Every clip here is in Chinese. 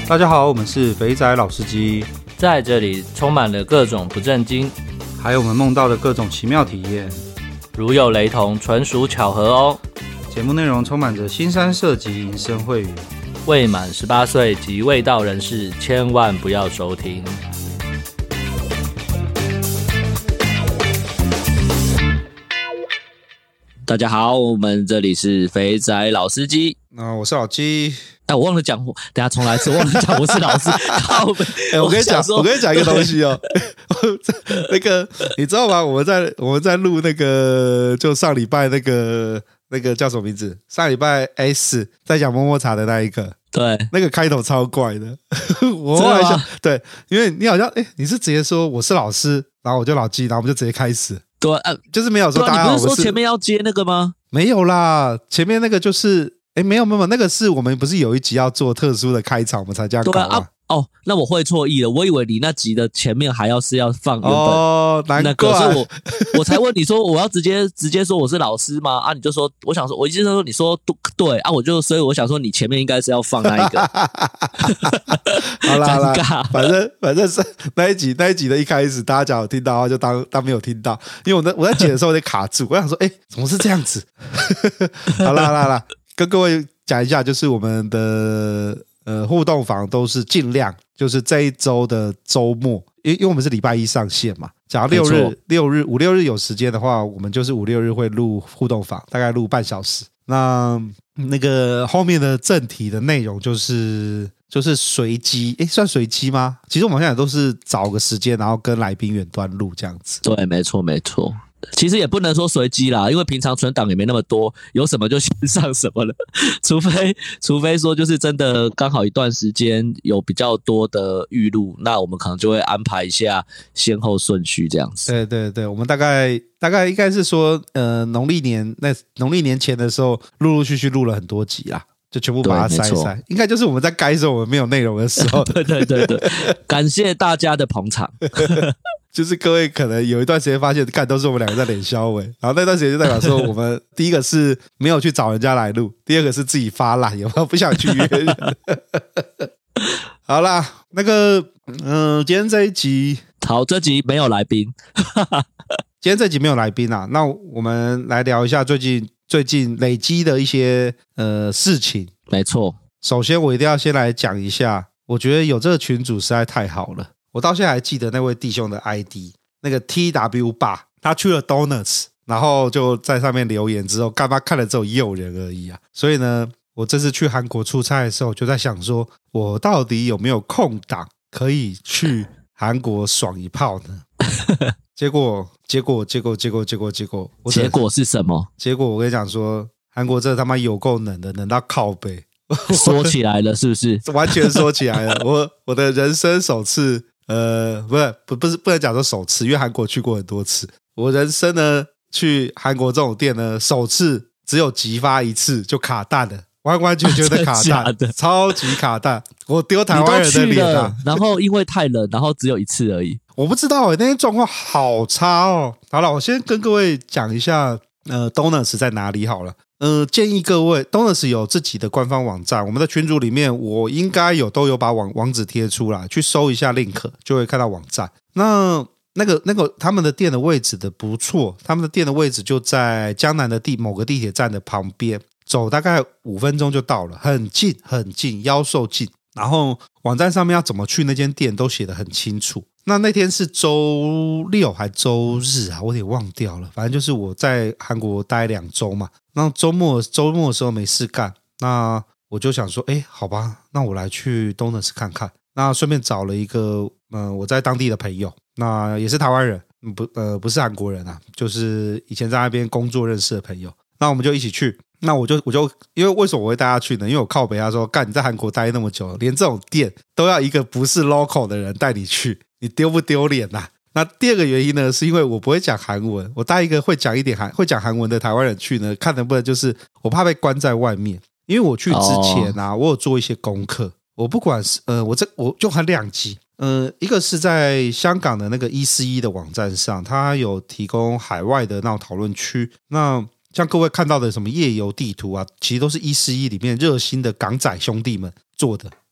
大家好，我们是肥仔老司机， 在这里充满了各种不正经， 还有我们梦到的各种奇妙体验， 如有雷同，纯属巧合哦。 节目内容充满着腥膻色及淫声秽语， 未满18岁及未到人士千万不要收听。大家好，我们这里是肥仔老司机。 我是老鸡。 我忘了讲，等一下重来一次，忘了讲我是老师。 我跟你讲一个东西哦，那个你知道吗？我们在录那个，就上礼拜那个叫什么名字？上礼拜 S 在讲摸摸茶的那一个， 对， 那个开头超怪的。我后来想，对，因为你好像你是直接说我是老师，然后我就老鸡，然后我们就直接开始。 对， 就是没有说大家好， 你不是说前面要接那个吗？ 没有啦，前面那个就是。没有，那个是我们不是有一集要做特殊的开场，我们才这样搞啊。 那我会错意了，我以为你那集的前面还是要放原本难怪， 所以我才问你说我要直接说我是老师吗？你就说我想说，我一直说你说对啊，所以我想说你前面应该是要放那一个。 好啦，反正是那一集的一开始，大家讲有听到的话就当没有听到，因为我在剪的时候有点卡住，我想说怎么是这样子？好啦。跟各位讲一下，就是我们的互动房都是尽量就是这一周的周末，因为我们是礼拜一上线嘛。假如五六日有时间的话，我们就是5、6日会录互动房，大概录半小时。那个后面的正题的内容就是随机，算随机吗？其实我们现在都是找个时间，然后跟来宾远端录这样子。 对，没错。其实也不能说随机啦，因为平常存档也没那么多，有什么就先上什么了。除非说就是真的刚好一段时间有比较多的预录，那我们可能就会安排一下先后顺序这样子。 对，我们大概应该是说农历年前的时候，陆续录了很多集啦。就全部把它塞一塞，应该就是我们在该时候我们没有内容的时候。 对，感谢大家的捧场。 就是各位可能有一段时间发现，都是我们两个在脸消委，然后那段时间就代表说，我们第一个是没有去找人家来录，第二个是自己发懒，有没有不想去约人？好啦，那个今天这一集， 好，这集没有来宾。 今天这集没有来宾啊，那我们来聊一下最近累积的一些事情。 没错， 首先我一定要先来讲一下，我觉得有这个群组实在太好了。我到现在还记得那位弟兄的 ID， 那个 TW 爸，他去了 Donuts， 然后就在上面留言之后，干嘛看了只有6人而已啊。所以呢，我这次去韩国出差的时候，就在想说，我到底有没有空档可以去韩国爽一炮呢？结果是什么？ 结果我跟你讲说，韩国这他妈有够冷的，冷到靠北， 说起来了是不是？ 完全说起来了，我的人生首次，不能讲说首次，因为韩国去过很多次。我人生呢去韩国这种店呢，首次只有急发一次就卡蛋了，完全的卡蛋，超级卡蛋。我丢台湾人的脸啊！ 然后因为太冷，然后只有一次而已。 我不知道那天状况好差哦。好了，我先跟各位讲一下Donuts 在哪里好了。建议各位 Donuts 有自己的官方网站，我们的群组里面我应该都有把网址贴出来，去搜一下 link 就会看到网站。那个他们的店的位置的不错，他们的店的位置就在江南的某个地铁站的旁边，走大概5分钟就到了，很近，妖兽近。然后网站上面要怎么去那间店都写得很清楚。那天是周六还周日啊，我有点忘掉了。反正就是我在韩国待2周嘛，那周末的时候没事干，那我就想说，好吧，那我来去 Donuts 看看。那顺便找了一个我在当地的朋友，那也是台湾人，不是韩国人啊，就是以前在那边工作认识的朋友。那我们就一起去。那我就因为为什么我会带他去呢？因为我靠北他说，干你在韩国待那么久，连这种店都要一个不是 local 的人带你去，你丢不丢脸啊？那第二个原因呢，是因为我不会讲韩文，我带一个会讲韩文的台湾人去呢，看能不能就是我怕被关在外面。因为我去之前啊，我有做一些功课，我不管是我就含2集。一个是在香港的那个141的网站上，它有提供海外的那种讨论区。那像各位看到的什么夜游地图啊，其实都是141里面热心的港仔兄弟们做的。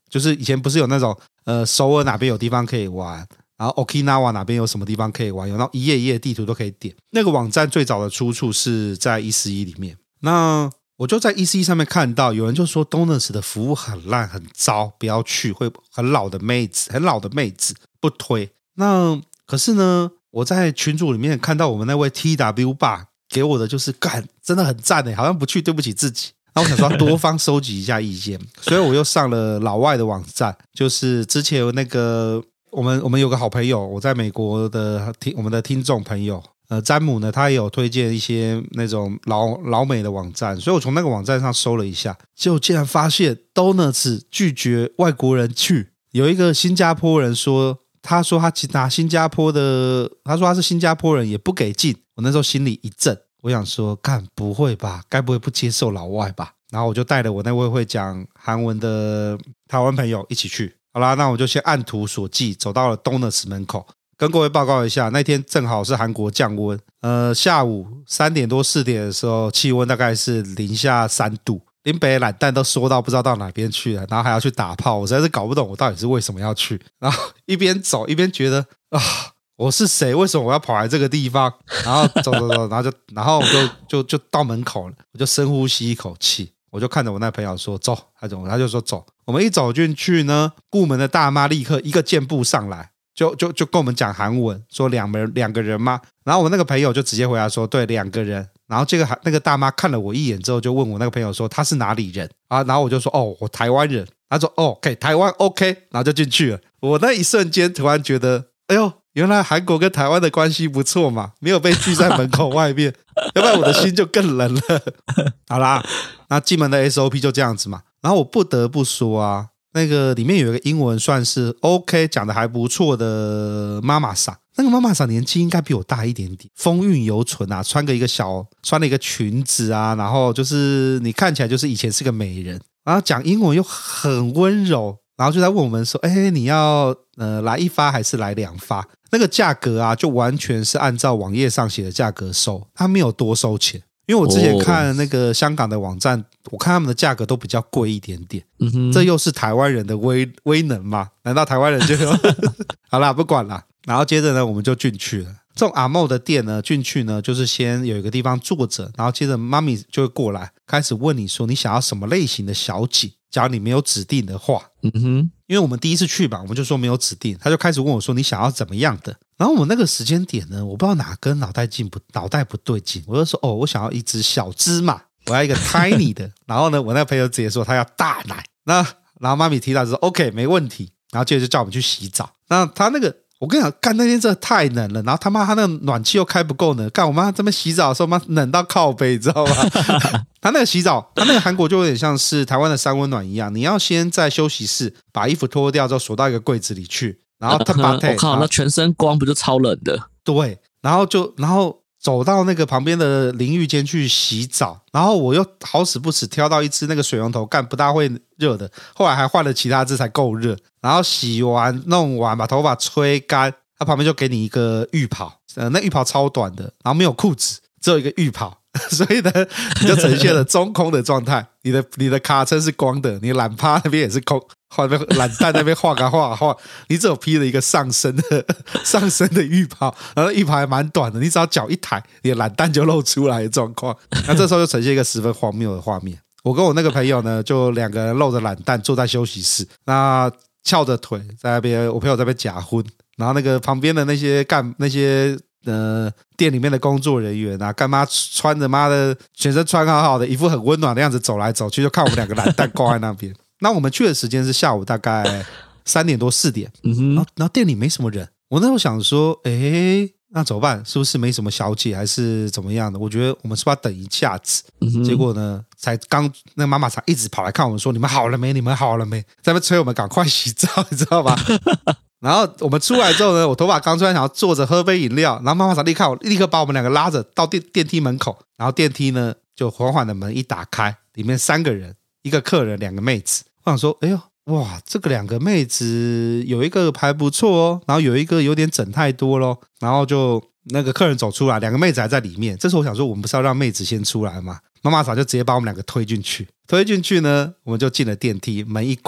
就是以前不是有那种首尔哪边有地方可以玩，然后 Okinawa 哪边有什么地方可以玩，有那种一页一页地图都可以点。那个网站最早的出处是在141里面，那我就在141上面看到有人就说 Donuts 的服务很烂很糟，不要去，会很老的妹子不推。那可是呢，我在群组里面看到我们那位 TW 爸给我的就是干，真的很赞耶，好像不去对不起自己。然后我想说多方收集一下意见，所以我又上了老外的网站，就是之前有那个我们有个好朋友，我在美国的我们的听众朋友詹姆呢，他也有推荐一些那种老美的网站，所以我从那个网站上搜了一下，结果竟然发现 Donuts 拒绝外国人去。有一个新加坡人说，他说他拿新加坡的，他说他是新加坡人也不给进。我那时候心里一震，我想说干不会吧，该不会不接受老外吧？然后我就带了我那位会讲韩文的台湾朋友一起去。好啦，那我就先按图索骥走到了 Donuts 门口，跟各位报告一下，那天正好是韩国降温，下午3点多4点的时候，气温大概是零下3度，林北懒蛋都缩到不知道到哪边去了，然后还要去打炮，我实在是搞不懂我到底是为什么要去。然后一边走一边觉得我是谁？为什么我要跑来这个地方？然后走，然后我就到门口了，我就深呼吸一口气，我就看着我那朋友说走，他就说走。我们一走进去呢，顾门的大妈立刻一个箭步上来，就跟我们讲韩文，说两个人吗？然后我那个朋友就直接回答说对，2个人。然后那个大妈看了我一眼之后，就问我那个朋友说他是哪里人啊？然后我就说我台湾人。他说OK， 台湾 OK， 然后就进去了。我那一瞬间突然觉得，哎呦，原来韩国跟台湾的关系不错嘛，没有被拒在门口外面，要不然我的心就更冷了。好啦，那进门的 SOP 就这样子嘛。然后我不得不说啊，那个里面有一个英文算是 OK 讲的还不错的妈妈桑，那个妈妈桑年纪应该比我大一点点，风韵犹存啊，穿了一个裙子啊，然后就是你看起来就是以前是个美人，然后讲英文又很温柔，然后就在问我们说你要来1发还是来2发？那个价格啊就完全是按照网页上写的价格收，他没有多收钱。因为我之前看那个香港的网站，我看他们的价格都比较贵一点点，这又是台湾人的威能吗？难道台湾人就好啦不管啦。然后接着呢我们就进去了，这种阿嬷的店呢进去呢就是先有一个地方坐着，然后接着妈咪就会过来开始问你说你想要什么类型的小姐，假如你没有指定的话，因为我们第一次去吧，我们就说没有指定，他就开始问我说你想要怎么样的。然后我那个时间点呢，我不知道哪根脑袋不对劲，我就说我想要一只小芝麻，我要一个 tiny 的。然后呢我那个朋友直接说他要大奶，然后妈咪提到就说 OK 没问题，然后接着就叫我们去洗澡。那他那个我跟你讲，干那天真的太冷了，然后他那个暖气又开不够呢，干我妈这边洗澡的时候冷到靠背，你知道吗？他那个洗澡，他那个韩国就有点像是台湾的三温暖一样，你要先在休息室把衣服脱掉之后锁到一个柜子里去，然后我靠，那全身光不就超冷的？ 对，然后走到那个旁边的淋浴间去洗澡，然后我又好死不死挑到一支那个水龙头，干不大会热的，后来还换了其他支才够热。然后洗完弄完把头发吹干，他旁边就给你一个浴袍，那浴袍超短的，然后没有裤子，只有一个浴袍，所以呢你就呈现了中空的状态，你的卡车是光的，你懒趴那边也是空，懒蛋那边画，你只有披了一个上身的浴袍，然后浴袍还蛮短的，你只要脚一抬，你的懒蛋就露出来的状况。那这时候就呈现一个十分荒谬的画面。我跟我那个朋友呢，就2个人露着懒蛋坐在休息室，那翘着腿在那边，我朋友在那边假婚，然后那个旁边的那些店里面的工作人员啊，干妈穿着妈的全身穿好好的，一副很温暖的样子走来走去，就看我们2个懒蛋挂在那边。那我们去的时间是下午大概3点多4点，然后店里没什么人。我那时候想说，那怎么办？是不是没什么小姐，还是怎么样的？我觉得我们是不是要等一下子？结果呢，才刚那妈妈才一直跑来看我们说：“你们好了没？你们好了没？”在那边催我们赶快洗澡，你知道吧？然后我们出来之后呢，我头发刚出来，想要坐着喝杯饮料，然后妈妈才立刻把我们2个拉着到电梯门口，然后电梯呢就缓缓的门一打开，里面3个人，一个客人，2个妹子。我想说，哎呦。哇，这个2个妹子有一个还不错哦，然后有一个有点整太多咯，然后就那个客人走出来，2个妹子还在里面。这时候我想说，我们不是要让妹子先出来吗？妈妈嫂就直接把我们2个推进去呢，我们就进了电梯，门一关，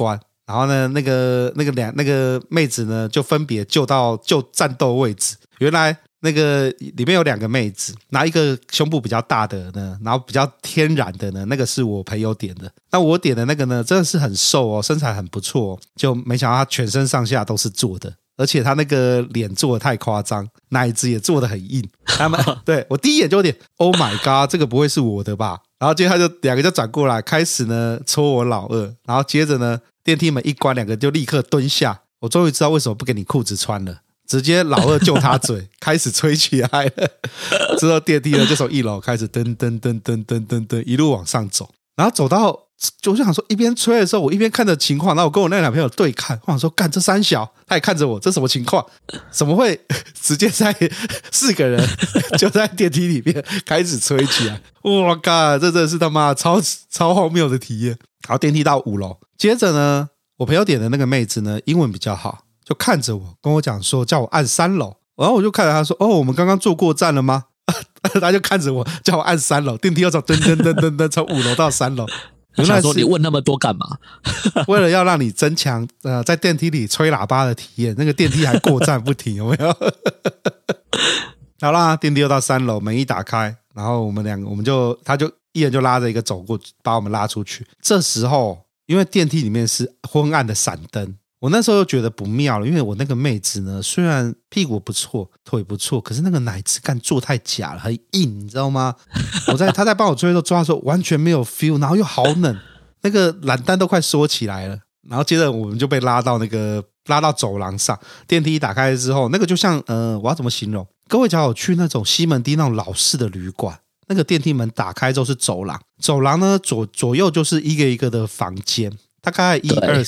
然后呢，那个妹子呢就分别就战斗位置。原来那个里面有2个妹子，然后一个胸部比较大的呢，然后比较天然的呢，那个是我朋友点的。那我点的那个呢，真的是很瘦哦，身材很不错哦，就没想到他全身上下都是做的。而且他那个脸做的太夸张，奶子也做的很硬。他们对我第一眼就有点 Oh my god， 这个不会是我的吧？然后接着他就2个就转过来，开始呢戳我老二，然后接着呢电梯门一关，2个就立刻蹲下。我终于知道为什么不给你裤子穿了，直接老二就他嘴，开始吹起来了。之后电梯呢就从1楼开始噔噔噔噔噔噔噔一路往上走，然后走到。就想说一边吹的时候，我一边看着情况，然后我跟我那个男朋友对看，我想说干这三小，他也看着我，这什么情况？怎么会直接在4个人就在电梯里面开始吹起来？我靠，这真的是他妈超荒谬的体验。然后电梯到5楼，接着呢，我朋友点的那个妹子呢，英文比较好，就看着我跟我讲说叫我按3楼，然后我就看着他说哦，我们刚刚坐过站了吗？他就看着我叫我按3楼，电梯又从噔噔噔噔噔从5楼到3楼。 我想说你问那么多干嘛？ 为了要让你增强在电梯里吹喇叭的体验，那个电梯还过站不停，有没有？好啦，电梯又到3楼，门一打开，然后我们2个，他就一人就拉着一个走过，把我们拉出去。这时候，因为电梯里面是昏暗的闪灯，我那时候又觉得不妙了，因为我那个妹子呢，虽然屁股不错，腿不错，可是那个奶子干做太假了，很硬，你知道吗？他在帮我追的时候抓的时候完全没有 feel， 然后又好冷，那个懒蛋都快缩起来了。然后接着我们就被拉到走廊上，电梯一打开之后，那个就像我要怎么形容？各位只要有去那种西门町那种老式的旅馆，那个电梯门打开之后是走廊，走廊呢左右就是一个一个的房间，大概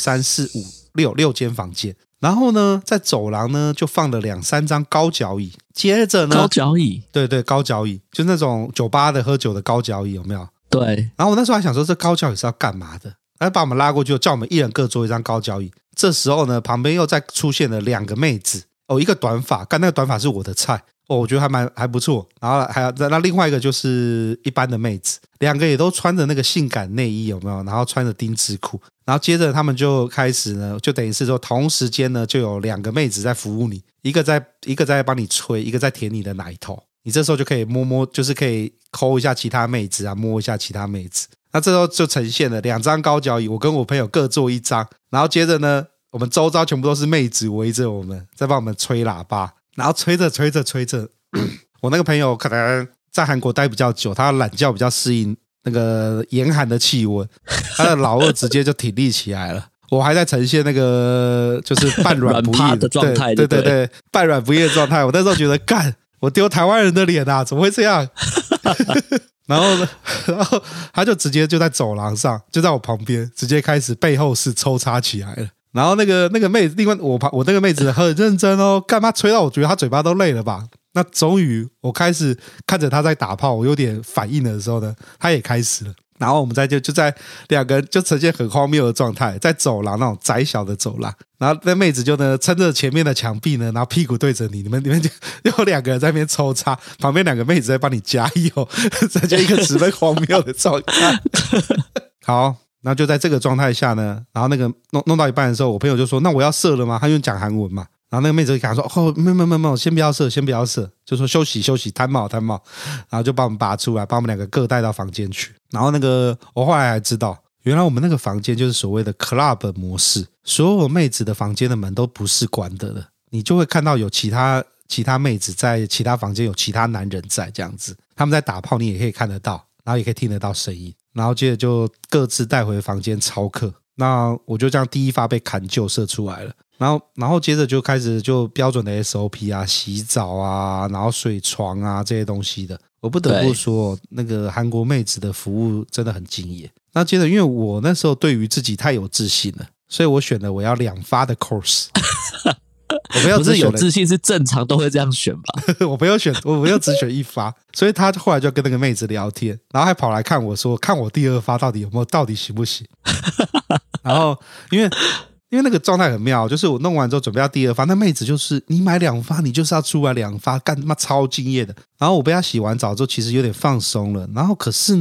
1、2、3、4、5、6间房间。然后呢，在走廊呢就放了2、3张高脚椅，接着呢， 高脚椅， 对对，高脚椅，就那种酒吧的喝酒的高脚椅，有没有？ 对。 然后我那时候还想说，这高脚椅是要干嘛的？他把我们拉过去，叫我们一人各坐一张高脚椅。这时候呢，旁边又再出现了2个妹子，一个短发，干那个短发是我的菜，我觉得还不错。然后还有那另外一个就是一般的妹子，2个也都穿着那个性感内衣，有没有？然后穿着丁字裤。然后接着他们就开始呢，就等于是说同时间呢，就有2个妹子在服务你，一个在帮你吹，一个在舔你的奶头。你这时候就可以摸，就是可以抠一下其他妹子啊，摸一下其他妹子。那这时候就呈现了2张高脚椅，我跟我朋友各坐1张。然后接着呢，我们周遭全部都是妹子围着我们，在帮我们吹喇叭。然后吹着，我那个朋友可能在韩国待比较久，他懒觉比较适应那个严寒的气温，他的老二直接就挺立起来了。我还在呈现那个就是半软不硬的状态， 对，半软不硬的状态。我那时候觉得干，我丢台湾人的脸啊，怎么会这样？然后他就直接就在走廊上，就在我旁边，直接开始背后式抽插起来了。然后那个妹子，另外我那个妹子很认真哦，干嘛吹到我觉得她嘴巴都累了吧？那终于我开始看着她在打炮，我有点反应的时候呢，她也开始了。然后我们就在2个人就呈现很荒谬的状态，在走廊那种窄小的走廊，然后那妹子就呢撑着前面的墙壁呢，然后屁股对着你们就有2个人在那边抽插，旁边2个妹子在帮你加油，这就一个十分荒谬的状态。好，然后就在这个状态下呢，然后那个弄到一半的时候，我朋友就说：“那我要射了吗？”他用讲韩文嘛。然后那个妹子就跟他说：“哦，没有，先不要射，就说休息，摊帽。”然后就把我们拔出来，把我们2个各带到房间去。然后我后来还知道，原来我们那个房间就是所谓的 club 模式，所有妹子的房间的门都不是关的了，你就会看到有其他妹子在其他房间，有其他男人在这样子，他们在打炮，你也可以看得到，然后也可以听得到声音。然后接着就各自带回房间操课。那我就这样第一发被砍就射出来了。然后接着就开始就标准的 SOP 啊，洗澡啊，然后睡床啊这些东西的。我不得不说，那个韩国妹子的服务真的很敬业。那接着因为我那时候对于自己太有自信了，所以我选了我要2发的 course。我不是有自信是正常都会这样选吧？ 我没有只选1发，所以他后来就跟那个妹子聊天，然后还跑来看我说，看我第2发到底行不行？然后因为那个状态很妙，就是我弄完之后准备要第2发，那妹子就是你买2发，你就是要出来2发，干他妈超敬业的。然后我被她洗完澡之后，其实有点放松了。然后可是呢，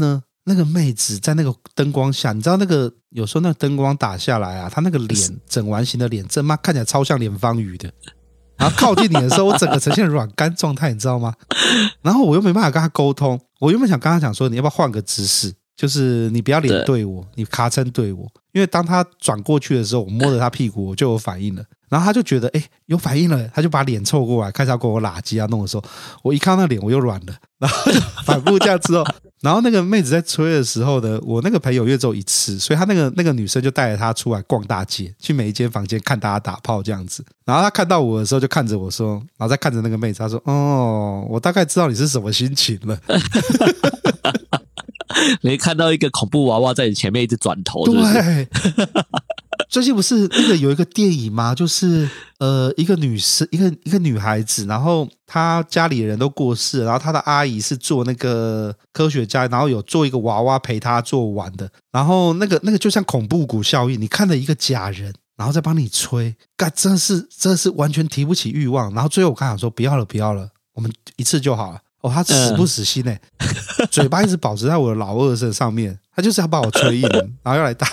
那个妹子在那个灯光下，你知道那个有时候那个灯光打下来啊，她那个脸整完形的脸，真妈看起来超像连方宇的。然后靠近你的时候，我整个呈现软干状态，你知道吗？然后我又没办法跟她沟通，我原本想跟她讲说，你要不要换个姿势，就是你不要脸对我，你卡称对我，因为当她转过去的时候，我摸着她屁股，我就有反应了。然后她就觉得有反应了，她就把脸凑过来，开始要跟我拉鸡要弄的时候，我一看到那脸我又软了，然后就反复这样之后，然后那个妹子在吹的时候呢，我那个朋友因为只有一次，所以她那个女生就带着她出来逛大街，去每一间房间看大家打炮这样子。然后她看到我的时候就看着我说，然后再看着那个妹子，她说：“哦，我大概知道你是什么心情了。” 你看到一个恐怖娃娃在你前面一直转头是不是？ 对，最近不是那个有一个电影吗？就是一个女生，一个女孩子，然后她家里人都过世了，然后她的阿姨是做那个科学家，然后有做一个娃娃陪她做完的，然后那个就像恐怖谷效应，你看了一个假人，然后再帮你吹，干真的是完全提不起欲望，然后最后我刚想说不要了，我们一次就好了。哦，他死不死心嘴巴一直保持在我的老二身上面，他就是要把我吹硬，然后要来打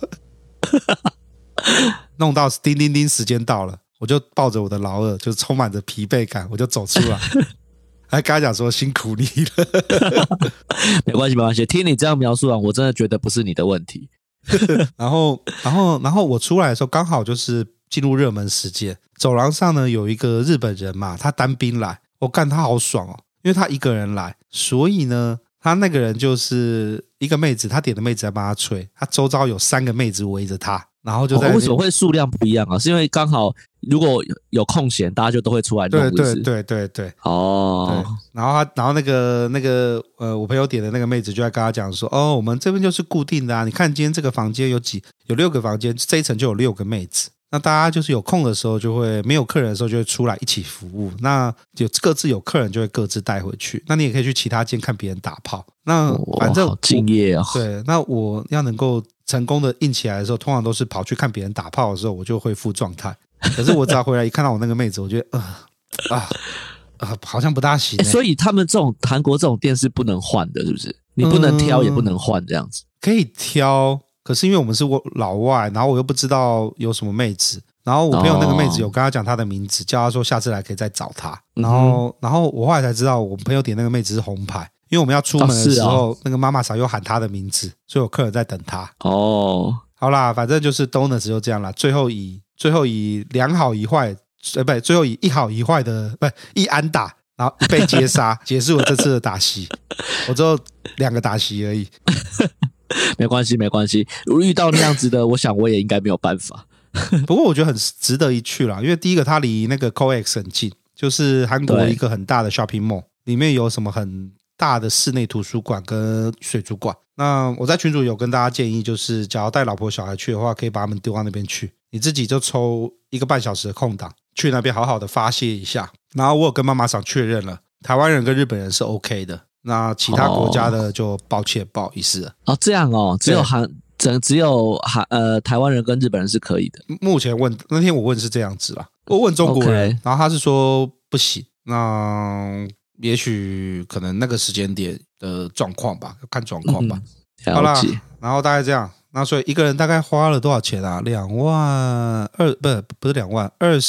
我，弄到叮叮叮，时间到了，我就抱着我的老二，就充满着疲惫感，我就走出来，还跟他讲说辛苦你了。 没关系，听你这样描述完，我真的觉得不是你的问题。 然后我出来的时候，刚好就是进入热门时间，走廊上呢有一个日本人嘛，他单兵来，我干他好爽哦。因为他一个人来，所以呢，他那个人就是一个妹子，他点的妹子在帮他吹，他周遭有3个妹子围着他，然后就在为什么会数量不一样啊？是因为刚好如果有空闲，大家就都会出来弄， 对。 哦， 然后那个我朋友点的那个妹子就在跟他讲说，哦，我们这边就是固定的啊，你看今天这个房间有6个房间，这一层就有6个妹子。那大家就是有空的时候就会，没有客人的时候就会出来一起服务，那各自有客人就会各自带回去，那你也可以去其他间看别人打炮，那反正好敬业啊。 对，那我要能够成功的硬起来的时候，通常都是跑去看别人打炮的时候我就恢复状态，可是我只要回来一看到我那个妹子，我觉得好像不大行所以他们这种韩国这种店是不能换的，是不是？你不能挑也不能换这样子。 可以挑，可是因为我们是老外，然后我又不知道有什么妹子，然后我朋友那个妹子有跟他讲她的名字，叫他说下次来可以再找她，然后我后来才知道我朋友点那个妹子是红牌，因为我们要出门的时候，那个妈妈桑又喊她的名字，所以有客人在等她。 哦， 好啦，反正就是 Donuts 就这样啦，最后以2好1坏，不，最后以1好1坏的，不，1安打，然后1被接杀，结束了这次的打席。我只有2个打席而已。 没关系，遇到那样子的，我想我也应该没有办法。 不过我觉得很值得一去啦，因为第一个它离那个 COEX 很近，就是韩国一个很大的 shopping mall， 里面有什么很大的室内图书馆跟水族馆。那我在群组有跟大家建议，就是假如带老婆小孩去的话，可以把他们丢到那边去，你自己就抽1个半小时的空档去那边好好的发泄一下。然后我有跟妈妈桑确认了，台湾人跟日本人是 OK 的，那其他国家的就抱歉不好意思了。 哦，这样哦，只有台湾人跟日本人是可以的。 目前那天我问是这样子啦，我问中国人，然后他是说不行，那也许可能那个时间点的状况吧，看状况吧。好啦，然后大概这样，那所以一个人大概花了多少钱啊？2万不是2万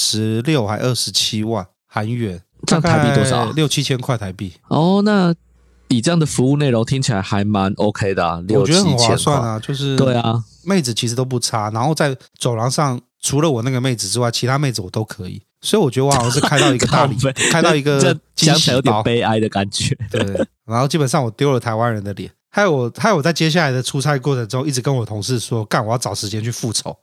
，26还27万韩元， 这样台币多少 ？6、7千块台币。 哦，那以这样的服务内容听起来还蛮 OK 的啊， 我觉得很划算啊，就是对啊， 妹子其实都不差，然后在走廊上除了我那个妹子之外，其他妹子我都可以，所以我觉得我好像是开到一个大礼，开到一个惊喜包， 有点悲哀的感觉。 对，然后基本上我丢了台湾人的脸，害我在接下来的出差过程中一直跟我同事说，干我要找时间去复仇，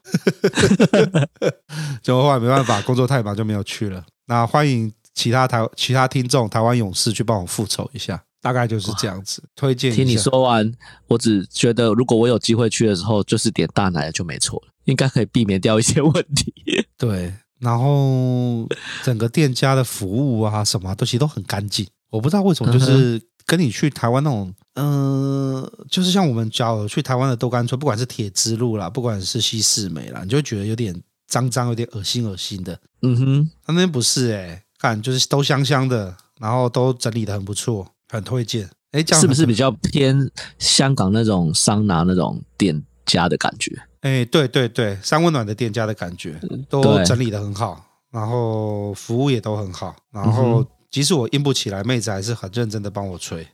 结果后来没办法，工作太忙就没有去了。那欢迎其他听众台湾勇士去帮我复仇一下。大概就是这样子，推荐一下。 听你说完，我只觉得如果我有机会去的时候，就是点大奶的就没错了，应该可以避免掉一些问题。 对，然后整个店家的服务啊什么其实都很干净，我不知道为什么，就是跟你去台湾那种，就是像我们假如去台湾的豆干村，不管是铁之路啦，不管是西式美啦，你就会觉得有点脏，有点恶心的。他那边不是看就是都香香的，然后都整理的很不错。很推荐， 是不是比较偏香港那种桑拿那种店家的感觉？ 对对对，三温暖的店家的感觉，都整理得很好，然后服务也都很好，然后即使我硬不起来，妹子还是很认真的帮我吹。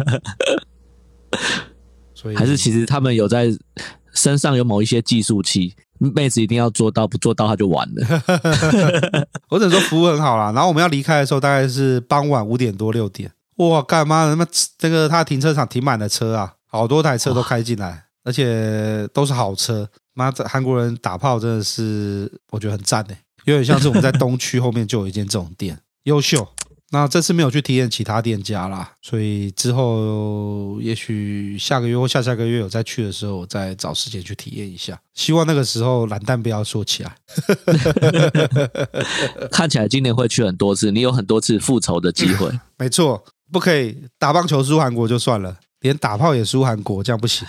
所以还是其实他们有在身上有某一些计数器，妹子一定要做到，不做到他就完了。 我只能说服务很好啦。然后我们要离开的时候大概是傍晚5点多6点，哇，干嘛他妈这个他停车场停满了车啊，好多台车都开进来，而且都是好车。妈，韩国人打炮真的是我觉得很赞欸，有点像是我们在东区后面就有一间这种店，优秀。那这次没有去体验其他店家啦，所以之后也许下个月或下下个月有再去的时候，我再找时间去体验一下。希望那个时候蓝蛋不要说起来。 看起来今年会去很多次，你有很多次复仇的机会。 没错，不可以打棒球输韩国就算了，连打炮也输韩国，这样不行。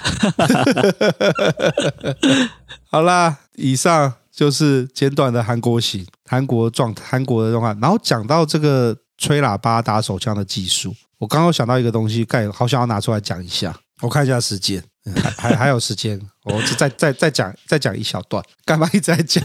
好啦，以上就是简短的韩国行，韩国的状况。然后讲到这个吹喇叭打手枪的技术，我刚刚想到一个东西，好想要拿出来讲一下。我看一下时间，还有时间，我再讲一小段，干嘛一直在讲？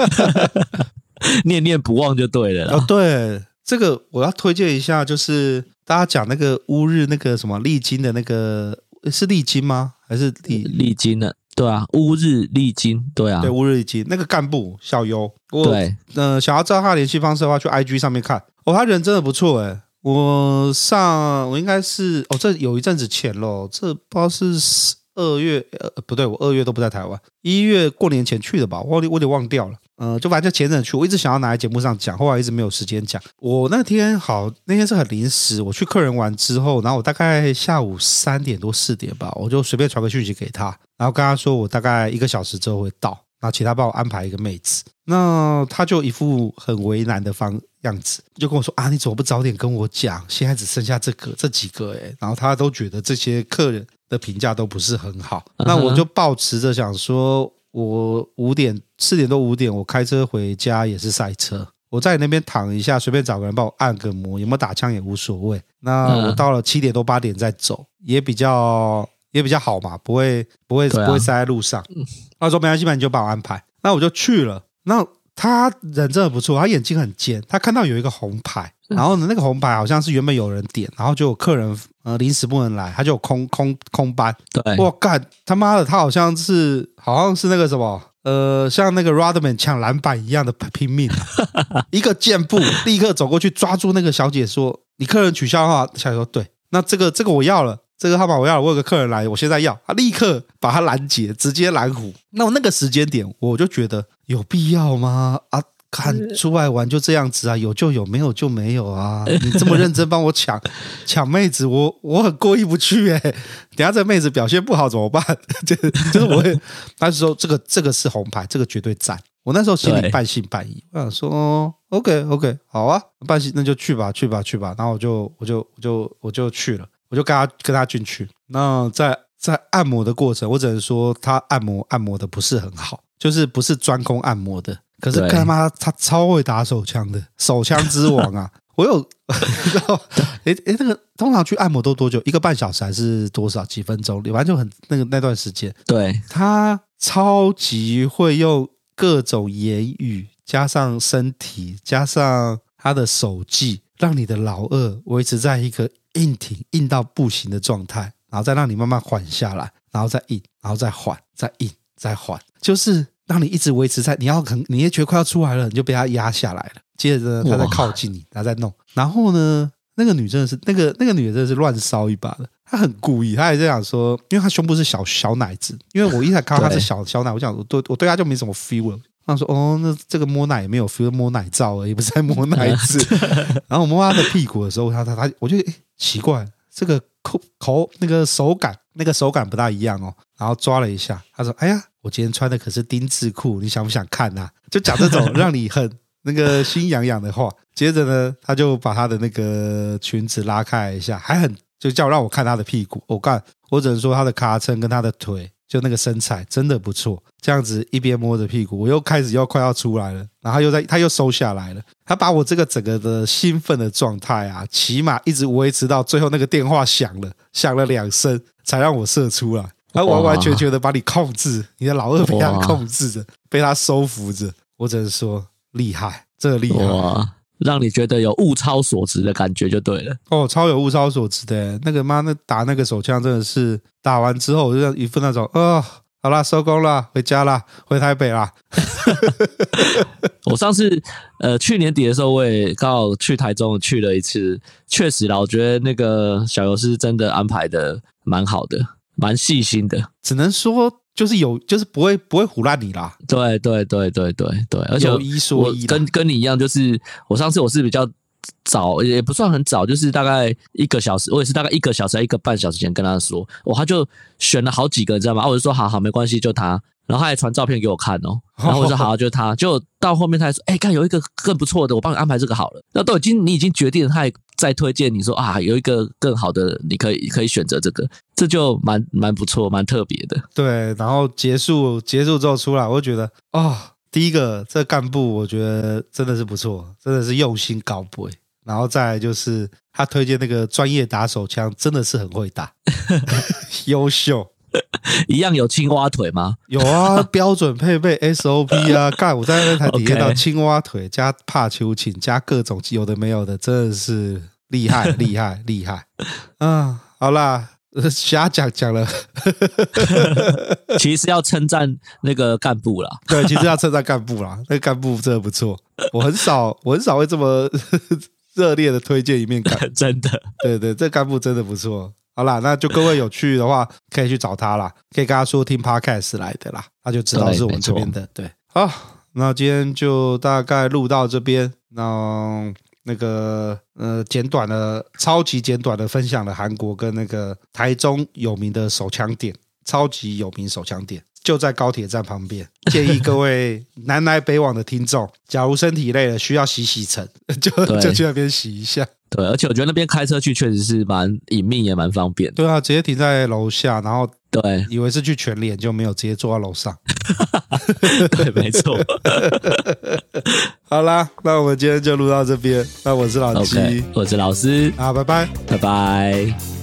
念念不忘就对了啦。 哦，对，这个我要推荐一下，就是大家讲那个乌日那个什么丽晶的那个，是丽晶吗？还是丽晶的？对啊，乌日丽晶，对啊， 对，乌日丽晶那个干部小优， 对， 想要知道他的联系方式的话，去 IG 上面看。哦，他人真的不错诶。我应该是这有一阵子前咯，这不知道是2月不对，我2月都不在台湾，1月过年前去的吧，我有点忘掉了。就反正就前阵去，我一直想要拿在节目上讲，后来一直没有时间讲。我那天是很临时，我去客人玩之后，然后我大概下午3点多4点吧，我就随便传个讯息给他，然后跟他说我大概1个小时之后会到，然后请他帮我安排一个妹子。那他就一副很为难的样子，就跟我说啊，你怎么不早点跟我讲？现在只剩下这几个然后他都觉得这些客人的评价都不是很好。那我就抱持着想说，我4点多5点，我开车回家也是塞车，我在你那边躺一下，随便找个人帮我按个摩，有没有打枪也无所谓。那我到了7点多8点再走，也比较好嘛，不会塞在路上。他说没关系吧，你就帮我安排。那我就去了。那他人真的不错，他眼睛很尖，他看到有一个红牌，然后呢那个红牌好像是原本有人点，然后就有客人临时不能来，他就有空班。 对， 我干他妈的，他好像是那个什么像那个 Rodman 抢篮板一样的拼命，一个箭步立刻走过去抓住那个小姐说：“你客人取消的话。”小姐说：“对，那这个我要了。”这个号码我要了，我有个客人来，我现在要，他立刻把他拦截，直接拦虎。那我那个时间点，我就觉得有必要吗？啊，看出来玩就这样子啊，有就有，没有就没有啊。你这么认真帮我抢妹子，我很过意不去等一下这妹子表现不好怎么办？就是我会，他说这个是红牌，这个绝对赞。我那时候心里半信半疑，我想说OK， 好啊，半信那就去吧。然后我就去了。我就跟他进去，那在按摩的过程，我只能说他按摩的不是很好，就是不是专攻按摩的。可是干妈他超会打手枪的，手枪之王啊！我有，你知道，那个通常去按摩都多久？1个半小时还是多少？几分钟？反正就很那段时间。 对， 他超级会用各种言语，加上身体，加上他的手技，让你的老二维持在一个硬到不行的状态，然后再让你慢慢缓下来，然后再硬，然后再缓，再硬，再缓，就是让你一直维持在你也觉得快要出来了，你就被他压下来了。接着他再靠近你，他再弄，然后呢，那个女真的是那个女的真的是乱烧一把的，她很故意，她也在想说，因为她胸部是小奶子，因为我一开始看到她是小奶，我想我对她就没什么 feel 了。他说那这个摸奶也没有 feel， 摸奶罩而已，不是在摸奶子。然后我摸他的屁股的时候，我觉得奇怪，这个那个手感不大一样哦。然后抓了一下，他说：“哎呀，我今天穿的可是丁字裤，你想不想看啊？”就讲这种让你很那个心痒痒的话。接着呢，他就把他的那个裙子拉开一下，就让我看他的屁股。我只能说他的卡称跟他的腿就那个身材真的不错。这样子一边摸着屁股，我又开始快要出来了，然后他又收下来了。他把我这个整个的兴奋的状态啊，起码一直维持到最后那个电话响了2声，才让我射出来。他完完全全的把你控制，你的老二被他控制着，被他收服着。我只能说厉害，这个厉害。 哇，让你觉得有物超所值的感觉就对了。 哦，超有物超所值的。那个妈，那打那个手枪真的是打完之后，我就一副那种好啦，收工啦，回家啦，回台北啦。 我上次去年底的时候，我也刚好去台中去了一次，确实啦，我觉得那个小游是真的安排的蛮好的，蛮细心的。 只能说就是不会唬烂你啦。 对，而且有一说一， 跟你一样，就是我上次我是比较早，也不算很早，就是大概1个小时，我也是大概1个小时还1个半小时前跟他说，他就选了好几个，你知道吗？我就说好没关系，就他。然后他还传照片给我看哦，然后我说好，就他。就到后面他还说，看有一个更不错的，我帮你安排这个好了。那你已经决定了，他还再推荐你说有一个更好的，你可以选择这个，这就蛮不错，蛮特别的。 对，然后结束之后出来，我就觉得第一个这干部我觉得真的是不错，真的是用心搞鬼。然后再来就是他推荐那个专业打手枪，真的是很会打，优秀。 一样有青蛙腿吗？ 有啊，标准配备 SOP 啊。干，我在那台体验到青蛙腿加帕秋琴加各种有的没有的，真的是厉害厉害厉害啊！好啦，瞎讲了。 其实要称赞那个干部啦。 对，其实要称赞干部啦，那个干部真的不错。我很少会这么热烈的推荐一面干， 真的。 对，这干部真的不错。好啦，那就各位有趣的话，可以去找他啦，可以跟他说听 podcast 来的啦，他就知道是我们这边的。对，好，那今天就大概录到这边。那个超级简短的分享了韩国跟那个台中有名的手枪店，超级有名手枪店就在高铁站旁边。建议各位南来北往的听众，假如身体累了需要洗尘，就去那边洗一下。 对，而且我觉得那边开车去确实是蛮隐秘也蛮方便的。 对啊，直接停在楼下，然后对， 以为是去全联，就没有直接坐到楼上。 对，没错。 好啦，那我们今天就录到这边。那我是老七， 我是老师， 拜拜， 拜拜。